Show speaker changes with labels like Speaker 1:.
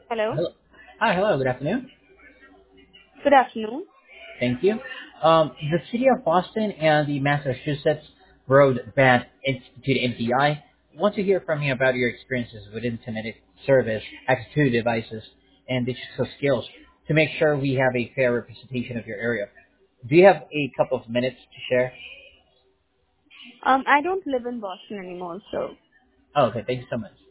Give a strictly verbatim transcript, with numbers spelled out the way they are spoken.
Speaker 1: Hello.
Speaker 2: Hello. Hi, hello, good afternoon.
Speaker 1: Good afternoon.
Speaker 2: Thank you. Um, the City of Boston and the Massachusetts Broadband Institute M T I want to hear from you about your experiences with Internet service, access to devices, and digital skills to make sure we have a fair representation of your area. Do you have a couple of minutes to share?
Speaker 1: Um, I don't live in Boston anymore, so
Speaker 2: Oh, okay, thank you so much.